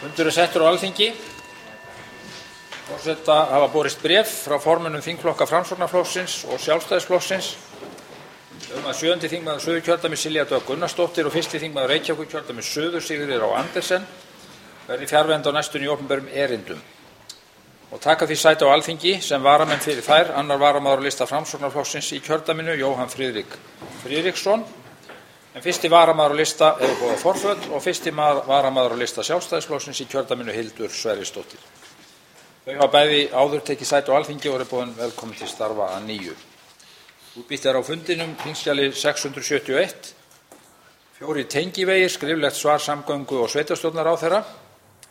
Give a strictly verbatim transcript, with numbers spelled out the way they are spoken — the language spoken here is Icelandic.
Fundur er settur á Alþingi. Forseta hafa borist bréf frá formönnum þingflokka Framsóknarflokksins og Sjálfstæðisflokksins um að sjöundi þingmaður Suðurkjördæmis Silja Dögg Gunnarsdóttir og fyrsti þingmaður Reykjavíkurkjördæmis Suður Sigríður Á Andersen verði fjarverandi á næstunni í opinberum erindum og taka því sæti á Alþingi sem varamenn fyrir þær annar varamaður á lista Framsóknarflokksins í kjördæminu Jóhann Friðrik Friðriksson, en fyrsti varamaður á lista er boðað forföll og fyrsti varamaður á lista Sjálfstæðisflokksins í kjördæminu Hildur Sverrisdóttir. Þau hafa bæði áður tekið sæti á Alþingi og eru boðin velkomin til starfa að nýju. Útbýtt er á fundinum þingskjali sex hundruð sjötíu og eitt, fjórir tengivegir, skriflegt svar samgöngu og sveitarstjórnarráðherra.